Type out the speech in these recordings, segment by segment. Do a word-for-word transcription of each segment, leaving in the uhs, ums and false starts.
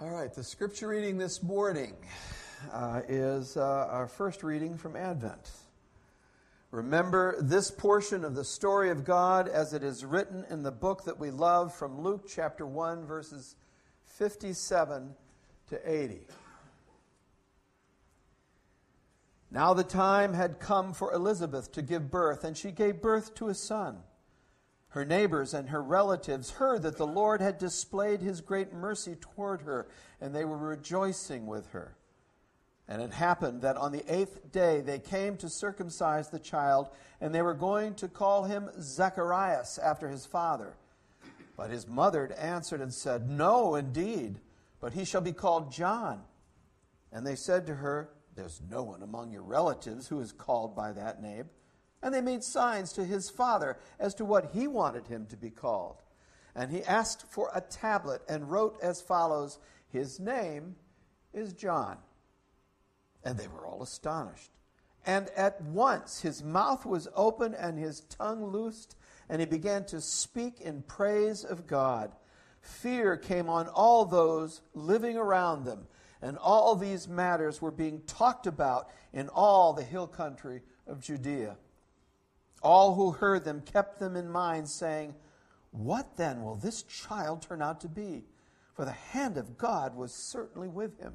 All right, the scripture reading this morning uh, is uh, our first reading from Advent. Remember this portion of the story of God as it is written in the book that we love from Luke chapter one, verses fifty-seven to eighty. Now the time had come for Elizabeth to give birth, and she gave birth to a son. Her neighbors and her relatives heard that the Lord had displayed his great mercy toward her, and they were rejoicing with her. And it happened that on the eighth day they came to circumcise the child, and they were going to call him Zacharias after his father. But his mother answered and said, "No, indeed, but he shall be called John." And they said to her, "There's no one among your relatives who is called by that name." And they made signs to his father as to what he wanted him to be called. And he asked for a tablet and wrote as follows, "His name is John." And they were all astonished. And at once his mouth was open and his tongue loosed, and he began to speak in praise of God. Fear came on all those living around them, and all these matters were being talked about in all the hill country of Judea. All who heard them kept them in mind, saying, "What then will this child turn out to be? For the hand of God was certainly with him."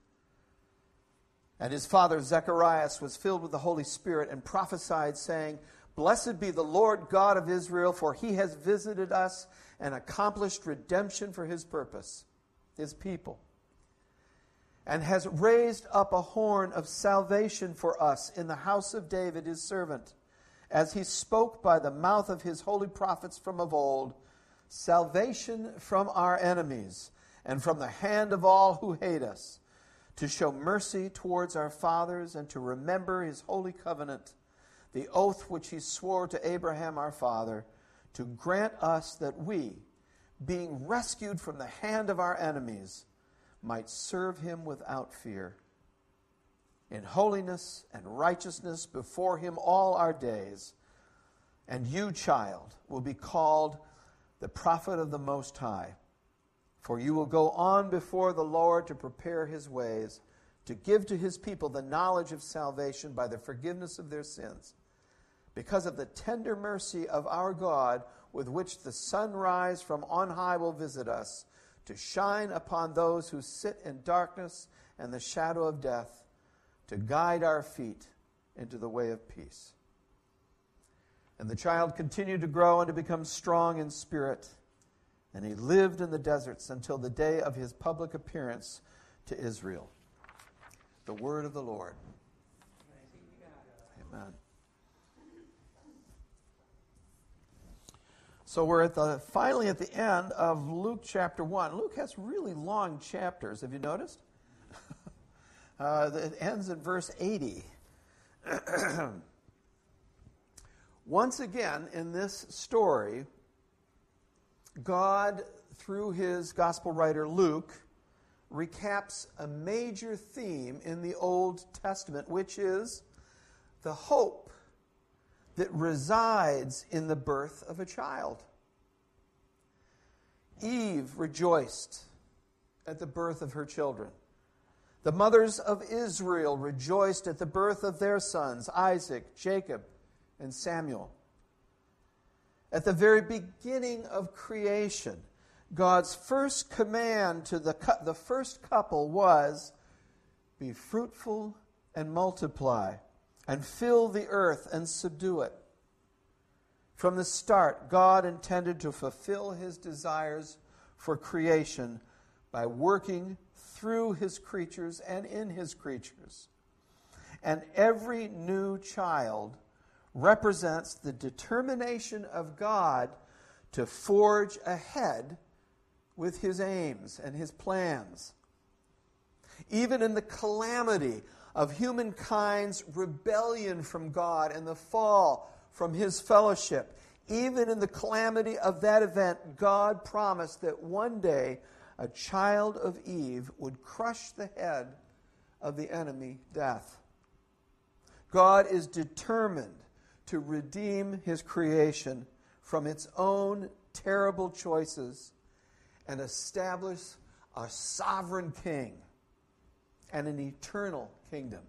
And his father Zacharias was filled with the Holy Spirit and prophesied, saying, "Blessed be the Lord God of Israel, for he has visited us and accomplished redemption for his purpose, his people, and has raised up a horn of salvation for us in the house of David his servant, as he spoke by the mouth of his holy prophets from of old, salvation from our enemies and from the hand of all who hate us, to show mercy towards our fathers and to remember his holy covenant, the oath which he swore to Abraham our father, to grant us that we, being rescued from the hand of our enemies, might serve him without fear, in holiness and righteousness before him all our days. And you, child, will be called the prophet of the Most High. For you will go on before the Lord to prepare his ways, to give to his people the knowledge of salvation by the forgiveness of their sins, because of the tender mercy of our God, with which the sunrise from on high will visit us, to shine upon those who sit in darkness and the shadow of death, to guide our feet into the way of peace." And the child continued to grow and to become strong in spirit, and he lived in the deserts until the day of his public appearance to Israel. The word of the Lord. Amen. So we're at the finally at the end of Luke chapter one. Luke has really long chapters. Have you noticed? Uh, it ends in verse eighty. Once again, in this story, God, through his gospel writer Luke, recaps a major theme in the Old Testament, which is the hope that resides in the birth of a child. Eve rejoiced at the birth of her children. The mothers of Israel rejoiced at the birth of their sons, Isaac, Jacob, and Samuel. At the very beginning of creation, God's first command to the, the first couple was, "Be fruitful and multiply, and fill the earth and subdue it." From the start, God intended to fulfill his desires for creation by working through his creatures and in his creatures. And every new child represents the determination of God to forge ahead with his aims and his plans. Even in the calamity of humankind's rebellion from God and the fall from his fellowship, even in the calamity of that event, God promised that one day a child of Eve would crush the head of the enemy, death. God is determined to redeem his creation from its own terrible choices and establish a sovereign king and an eternal kingdom.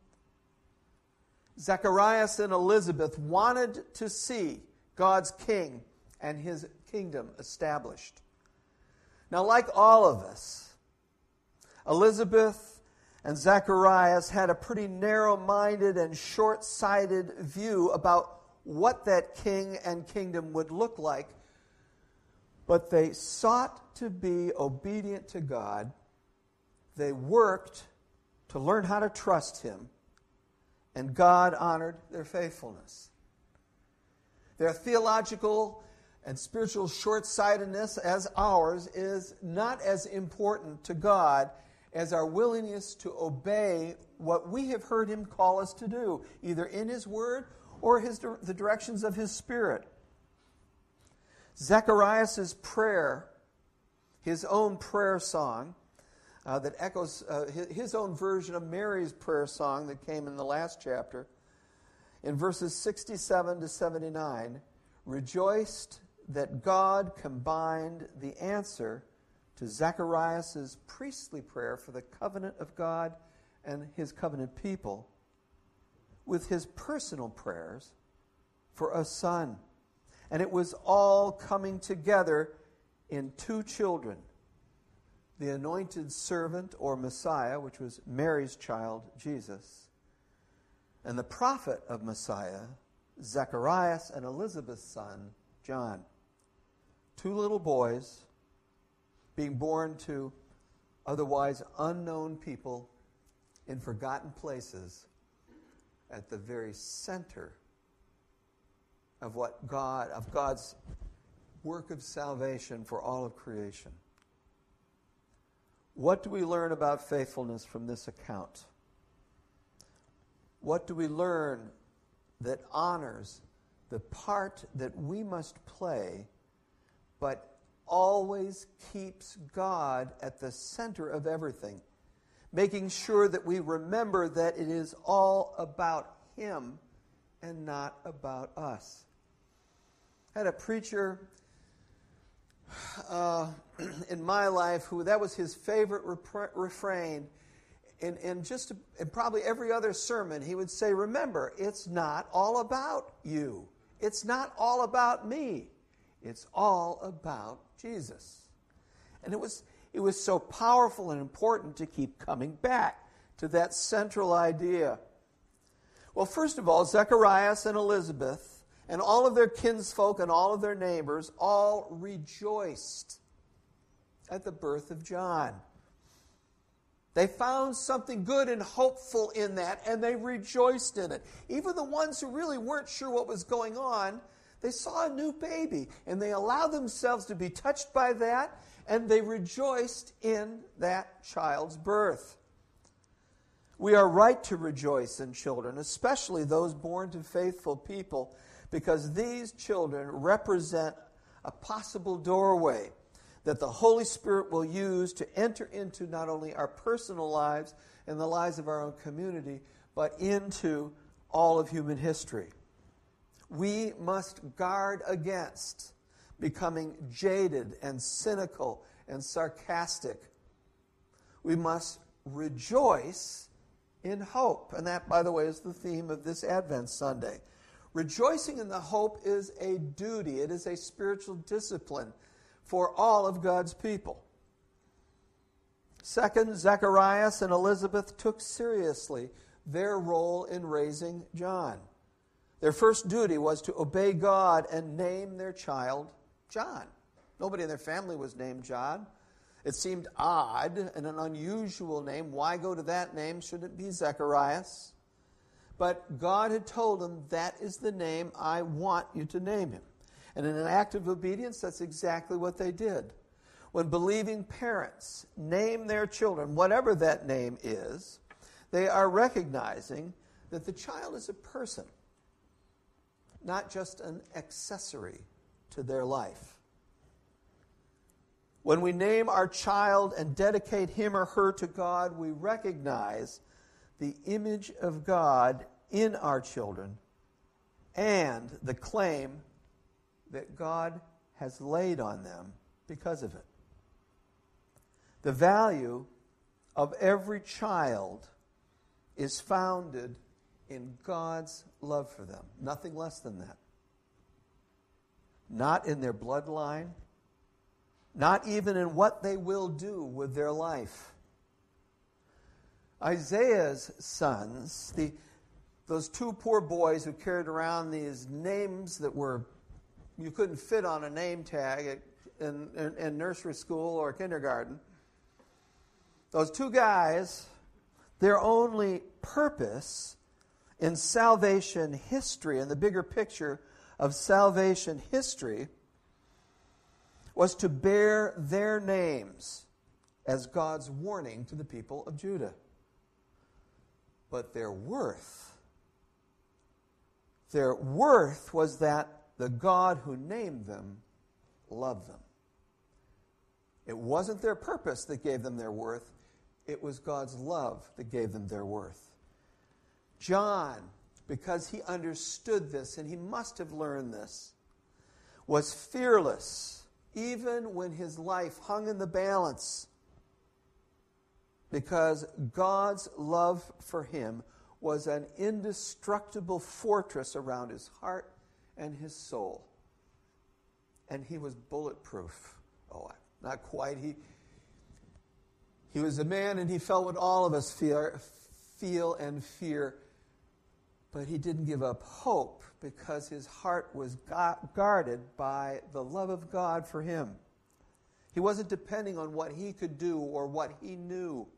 Zacharias and Elizabeth wanted to see God's king and his kingdom established. Now, like all of us, Elizabeth and Zacharias had a pretty narrow-minded and short-sighted view about what that king and kingdom would look like, but they sought to be obedient to God. They worked to learn how to trust him, and God honored their faithfulness. Their theological and spiritual short-sightedness, as ours, is not as important to God as our willingness to obey what we have heard him call us to do, either in his word or his, the directions of his Spirit. Zacharias' prayer, his own prayer song, uh, that echoes uh, his, his own version of Mary's prayer song that came in the last chapter, in verses sixty-seven to seventy-nine, rejoiced that God combined the answer to Zacharias' priestly prayer for the covenant of God and his covenant people with his personal prayers for a son. And it was all coming together in two children, the anointed servant or Messiah, which was Mary's child, Jesus, and the prophet of Messiah, Zacharias and Elizabeth's son, John. Two little boys being born to otherwise unknown people in forgotten places at the very center of what God, of God's work of salvation for all of creation. What do we learn about faithfulness from this account? What do we learn that honors the part that we must play, but always keeps God at the center of everything, making sure that we remember that it is all about him and not about us? I had a preacher uh, in my life who that was his favorite repre- refrain. And, and just in probably every other sermon, he would say, remember, it's not all about you. It's not all about me. It's all about Jesus. And it was, it was so powerful and important to keep coming back to that central idea. Well, first of all, Zacharias and Elizabeth and all of their kinsfolk and all of their neighbors all rejoiced at the birth of John. They found something good and hopeful in that, and they rejoiced in it. Even the ones who really weren't sure what was going on, they saw a new baby, and they allowed themselves to be touched by that, and they rejoiced in that child's birth. We are right to rejoice in children, especially those born to faithful people, because these children represent a possible doorway that the Holy Spirit will use to enter into not only our personal lives and the lives of our own community, but into all of human history. We must guard against becoming jaded and cynical and sarcastic. We must rejoice in hope. And that, by the way, is the theme of this Advent Sunday. Rejoicing in the hope is a duty. It is a spiritual discipline for all of God's people. Second, Zacharias and Elizabeth took seriously their role in raising John. Their first duty was to obey God and name their child John. Nobody in their family was named John. It seemed odd and an unusual name. Why go to that name? Shouldn't it be Zacharias? But God had told them, that is the name I want you to name him. And in an act of obedience, that's exactly what they did. When believing parents name their children, whatever that name is, they are recognizing that the child is a person, not just an accessory to their life. When we name our child and dedicate him or her to God, we recognize the image of God in our children and the claim that God has laid on them because of it. The value of every child is founded in God's love for them. Nothing less than that. Not in their bloodline, not even in what they will do with their life. Isaiah's sons, the, those two poor boys who carried around these names that were, you couldn't fit on a name tag in, in, in nursery school or kindergarten. Those two guys, their only purpose in salvation history, in the bigger picture of salvation history, was to bear their names as God's warning to the people of Judah. But their worth, their worth was that the God who named them loved them. It wasn't their purpose that gave them their worth. It was God's love that gave them their worth. John, because he understood this, and he must have learned this, was fearless even when his life hung in the balance, because God's love for him was an indestructible fortress around his heart and his soul. And he was bulletproof. Oh, not quite. He, he was a man, and he felt what all of us feel, feel and fear. But he didn't give up hope because his heart was guarded by the love of God for him. He wasn't depending on what he could do or what he knew.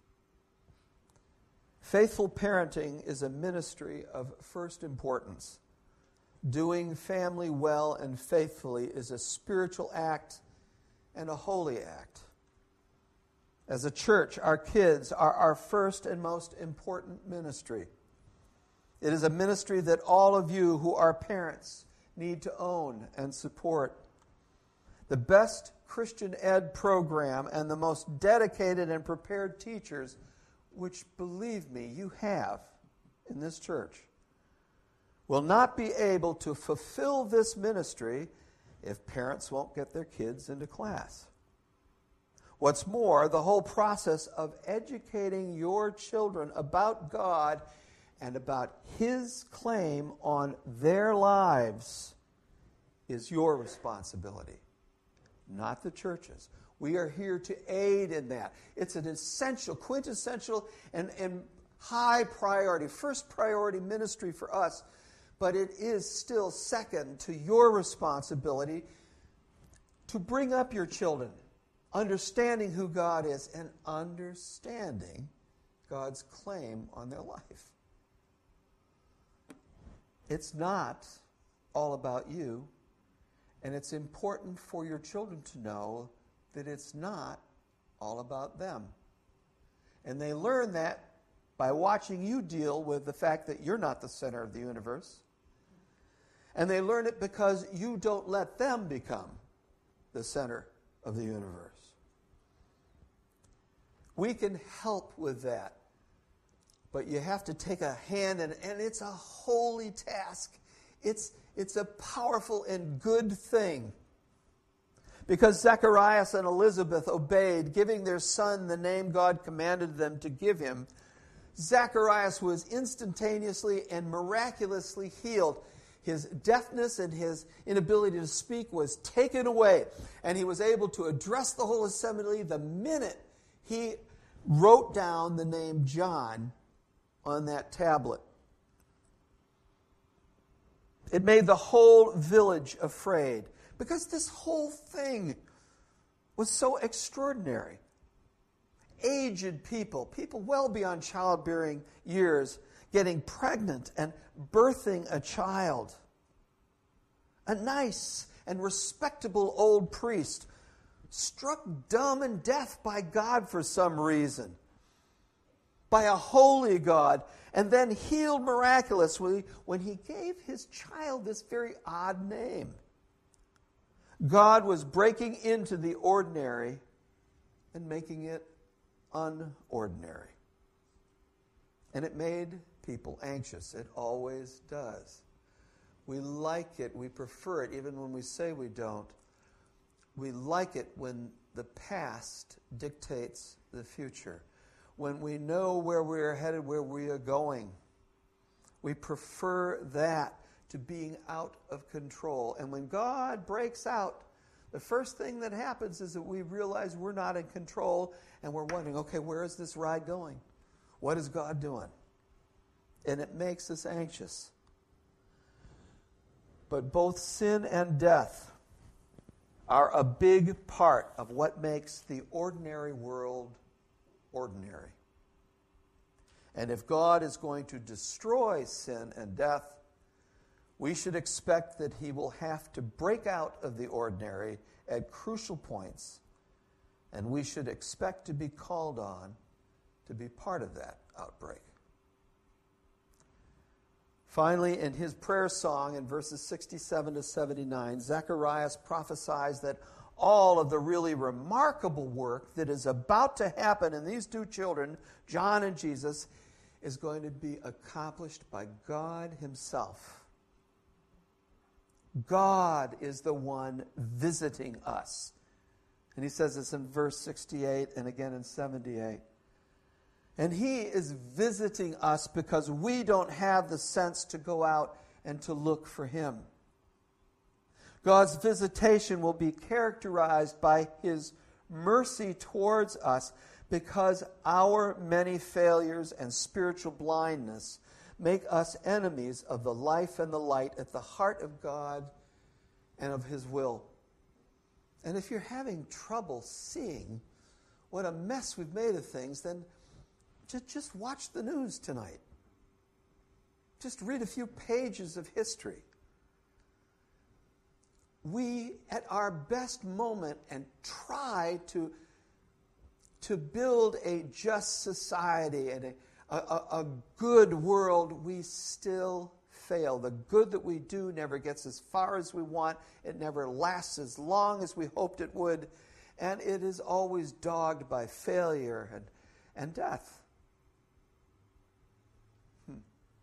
Faithful parenting is a ministry of first importance. Doing family well and faithfully is a spiritual act and a holy act. As a church, our kids are our first and most important ministry. It is a ministry that all of you who are parents need to own and support. The best Christian ed program and the most dedicated and prepared teachers, which, believe me, you have in this church, will not be able to fulfill this ministry if parents won't get their kids into class. What's more, the whole process of educating your children about God and about His claim on their lives is your responsibility, not the church's. We are here to aid in that. It's an essential, quintessential, and, and high priority, first priority ministry for us, but it is still second to your responsibility to bring up your children, understanding who God is and understanding God's claim on their life. It's not all about you, and it's important for your children to know that it's not all about them. And they learn that by watching you deal with the fact that you're not the center of the universe. And they learn it because you don't let them become the center of the universe. We can help with that. But you have to take a hand, and, and it's a holy task. It's, it's a powerful and good thing. Because Zacharias and Elizabeth obeyed, giving their son the name God commanded them to give him, Zacharias was instantaneously and miraculously healed. His deafness and his inability to speak was taken away, and he was able to address the whole assembly the minute he wrote down the name John on that tablet. It made the whole village afraid, because this whole thing was so extraordinary. Aged people, people well beyond childbearing years, getting pregnant and birthing a child. A nice and respectable old priest, struck dumb and deaf by God for some reason, by a holy God, and then healed miraculously when he gave his child this very odd name. God was breaking into the ordinary and making it unordinary. And it made people anxious. It always does. We like it. We prefer it, even when we say we don't. We like it when the past dictates the future. When we know where we are headed, where we are going, we prefer that to being out of control. And when God breaks out, the first thing that happens is that we realize we're not in control, and we're wondering, okay, where is this ride going? What is God doing? And it makes us anxious. But both sin and death are a big part of what makes the ordinary world ordinary. And if God is going to destroy sin and death, we should expect that he will have to break out of the ordinary at crucial points, and we should expect to be called on to be part of that outbreak. Finally, in his prayer song in verses sixty-seven to seventy-nine, Zacharias prophesies that all of the really remarkable work that is about to happen in these two children, John and Jesus, is going to be accomplished by God himself. God is the one visiting us. And he says this in verse sixty-eight and again in seventy-eight. And he is visiting us because we don't have the sense to go out and to look for him. God's visitation will be characterized by his mercy towards us because our many failures and spiritual blindness make us enemies of the life and the light at the heart of God and of his will. And if you're having trouble seeing what a mess we've made of things, then just, just watch the news tonight. Just read a few pages of history. We, at our best moment, and try to, to build a just society and a, a, a good world, we still fail. The good that we do never gets as far as we want. It never lasts as long as we hoped it would. And it is always dogged by failure and, and death. Hmm.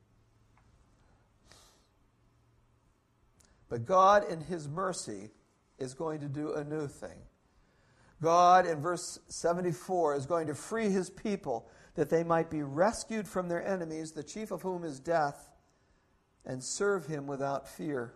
But God, in his mercy, is going to do a new thing. God, in verse seventy-four, is going to free his people that they might be rescued from their enemies, the chief of whom is death, and serve him without fear.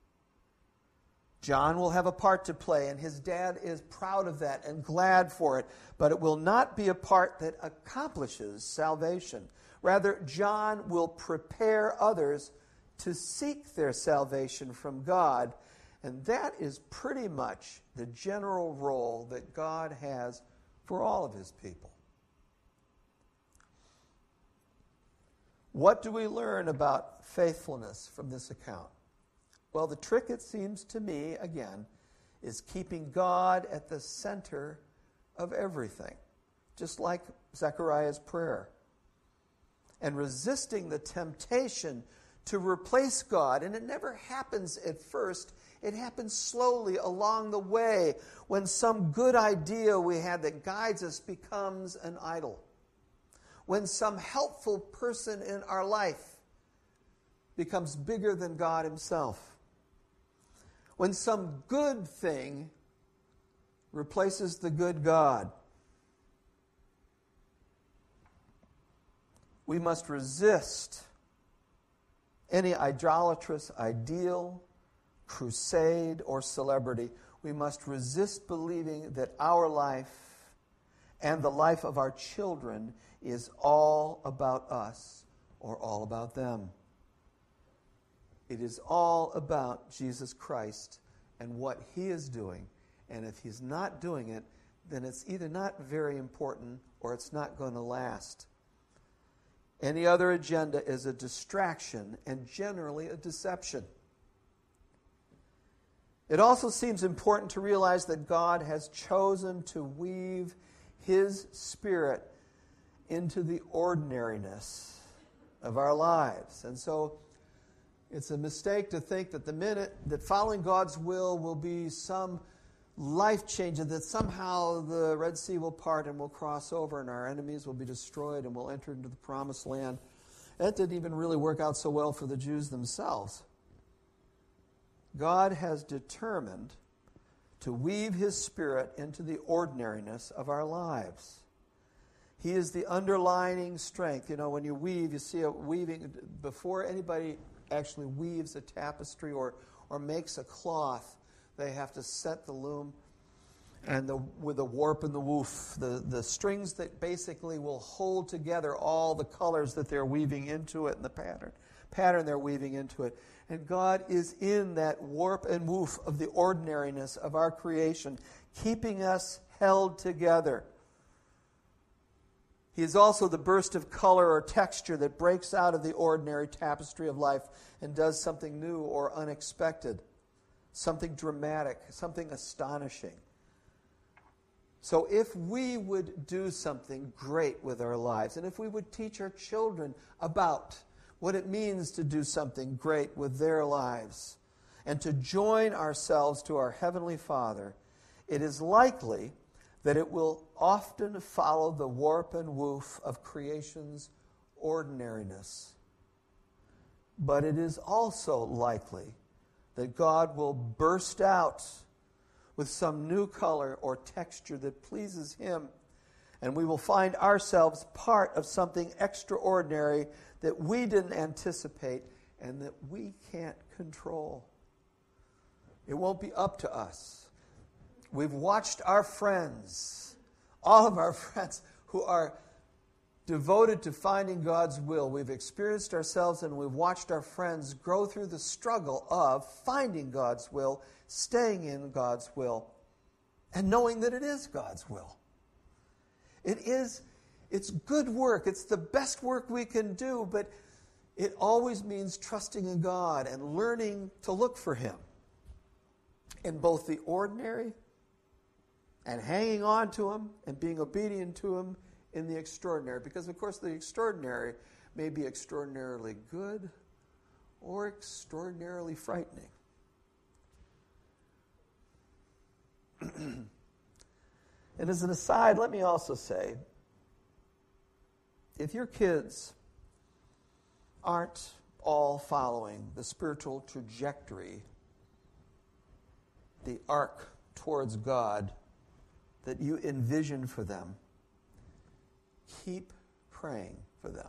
John will have a part to play, and his dad is proud of that and glad for it, but it will not be a part that accomplishes salvation. Rather, John will prepare others to seek their salvation from God, and that is pretty much the general role that God has for all of his people. What do we learn about faithfulness from this account? Well, the trick, it seems to me, again, is keeping God at the center of everything, just like Zechariah's prayer, and resisting the temptation to replace God. And it never happens at first. It happens slowly along the way when some good idea we had that guides us becomes an idol. When some helpful person in our life becomes bigger than God himself. When some good thing replaces the good God. We must resist any idolatrous ideal, crusade, or celebrity. We must resist believing that our life and the life of our children is all about us or all about them. It is all about Jesus Christ and what he is doing. And if he's not doing it, then it's either not very important or it's not going to last. Any other agenda is a distraction and generally a deception. It also seems important to realize that God has chosen to weave his Spirit into the ordinariness of our lives. And so it's a mistake to think that the minute that following God's will will be some life change, that somehow the Red Sea will part and we'll cross over and our enemies will be destroyed and we'll enter into the promised land. That didn't even really work out so well for the Jews themselves. God has determined to weave his Spirit into the ordinariness of our lives. He is the underlining strength. You know, when you weave, you see a weaving, before anybody actually weaves a tapestry or, or makes a cloth, they have to set the loom and the, with the warp and the woof, the, the strings that basically will hold together all the colors that they're weaving into it and the pattern, pattern they're weaving into it. And God is in that warp and woof of the ordinariness of our creation, keeping us held together. He is also the burst of color or texture that breaks out of the ordinary tapestry of life and does something new or unexpected, something dramatic, something astonishing. So if we would do something great with our lives, and if we would teach our children about what it means to do something great with their lives, and to join ourselves to our Heavenly Father, it is likely that it will often follow the warp and woof of creation's ordinariness. But it is also likely that God will burst out with some new color or texture that pleases Him, and we will find ourselves part of something extraordinary that we didn't anticipate and that we can't control. It won't be up to us. We've watched our friends, all of our friends who are devoted to finding God's will. We've experienced ourselves and we've watched our friends grow through the struggle of finding God's will, staying in God's will, and knowing that it is God's will. It is, it's good work. It's the best work we can do, but it always means trusting in God and learning to look for Him in both the ordinary and hanging on to Him and being obedient to Him in the extraordinary. Because, of course, the extraordinary may be extraordinarily good or extraordinarily frightening. And as an aside, let me also say, if your kids aren't all following the spiritual trajectory, the arc towards God that you envision for them, keep praying for them.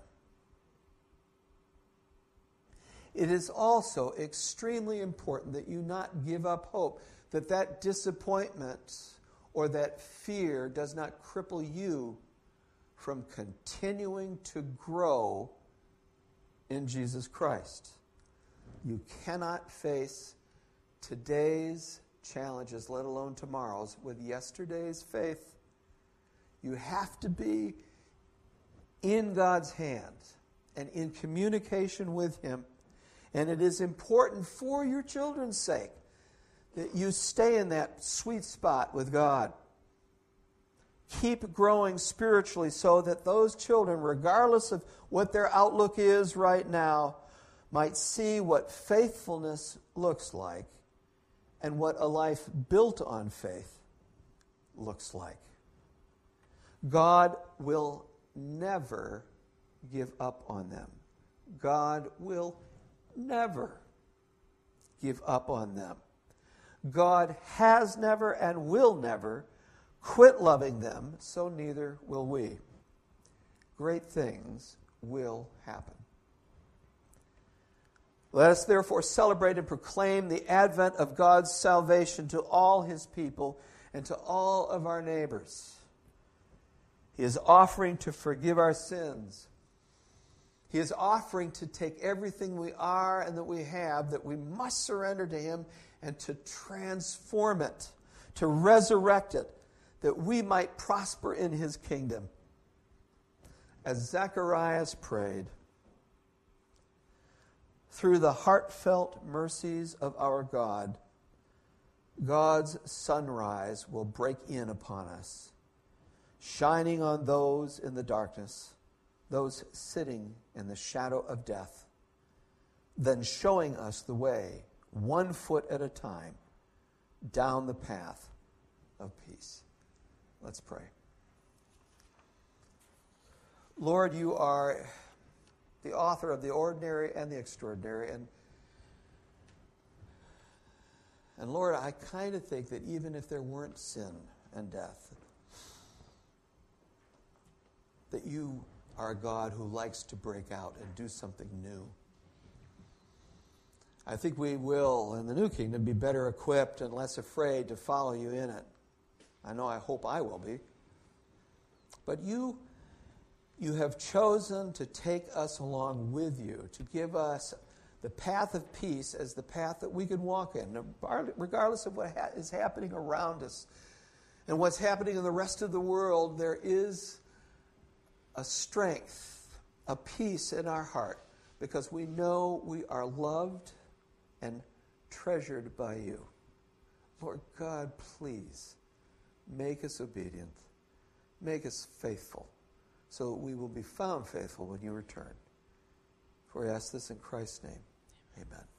It is also extremely important that you not give up hope, that that disappointment or that fear does not cripple you from continuing to grow in Jesus Christ. You cannot face today's challenges, let alone tomorrow's, with yesterday's faith. You have to be in God's hands and in communication with Him. And it is important for your children's sake that you stay in that sweet spot with God. Keep growing spiritually so that those children, regardless of what their outlook is right now, might see what faithfulness looks like and what a life built on faith looks like. God will never give up on them. God will never give up on them. God has never and will never quit loving them, so neither will we. Great things will happen. Let us therefore celebrate and proclaim the advent of God's salvation to all His people and to all of our neighbors. He is offering to forgive our sins. He is offering to take everything we are and that we have, that we must surrender to Him, and to transform it, to resurrect it, that we might prosper in His kingdom. As Zacharias prayed, through the heartfelt mercies of our God, God's sunrise will break in upon us, shining on those in the darkness, those sitting in the shadow of death, then showing us the way, one foot at a time, down the path of peace. Let's pray. Lord, you are the author of the ordinary and the extraordinary, and And Lord, I kind of think that even if there weren't sin and death, that you are a God who likes to break out and do something new. I think we will, in the new kingdom, be better equipped and less afraid to follow you in it. I know, I hope I will be. But you, you have chosen to take us along with you, to give us the path of peace as the path that we can walk in, regardless of what ha- is happening around us and what's happening in the rest of the world. There is a strength, a peace in our heart, because we know we are loved and treasured by you. Lord God, please make us obedient, make us faithful, so that we will be found faithful when you return. For we ask this in Christ's name. Amen.